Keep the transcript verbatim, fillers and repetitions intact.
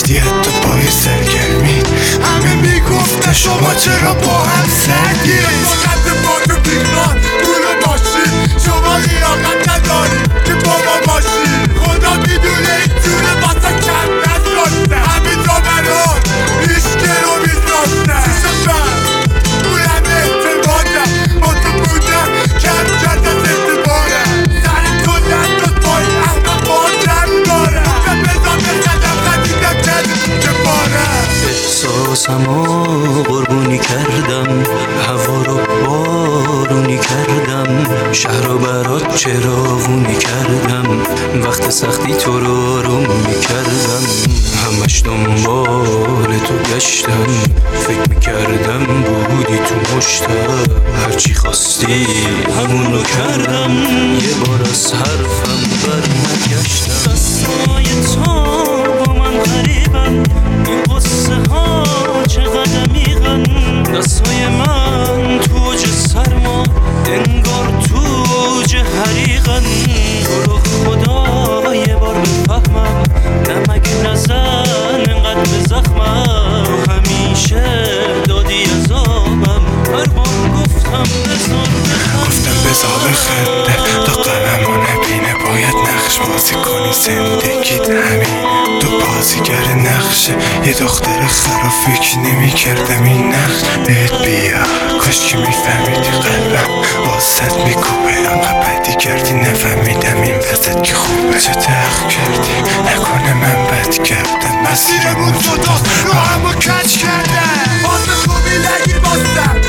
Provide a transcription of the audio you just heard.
ابدیت تو پای سرگرمی. همه میگفته شما چرا با هم سرگیری. فقط با تو بیران پول باشی، شما لیاقت نداری که با ما باشی. خدا میدونه این جونه واسه کم نشده، همین جامران ایشکه رو میزنده. شیشم اون همه اعتمادم با تو بودم، کم کرده اعتباره. سر تو نداد پای احمد بادم داره. بودم بزا بزدم خدیدم کردیم که باره. احساسمو قربونی کردم، هوا رو بارونی کردم، شهر رو برات چراغونی کردم، وقت سختی تو رو آروم میکردم. همش دنبال تو گشتم، فکر میکردم بودی تو مشتم، هرچی خواستی همونو کردم، یه بار از حرفم بر نگشتم. دستای تو با من غریبن، این قصه ها چقدر عمیقن. دستای من توج سرما، انگار توج حریقن. تو رو خدا یه بار بفهمم، نمک نزن انقدر به زخمم. تو همیشه دادی عذابم، هر بار گفتم بذار بخنده. گفتم بذار بخنده تا قلمو نبینه، باید نقش بازی کنی زندگیت همین. تو بازیگر نقشه یه دختر خراب، فکر نمی کردم این نقش بهت بیا. کاش که میفهمیدی قلبم واسط میکوبه، انقدر بدی کردی نفهمیدم این وسط که خوبه. چه تحق کردی نکنه من بد کردم، مسیرمون جداست رو همو کج کرده. واسه خوبی نگیر باستم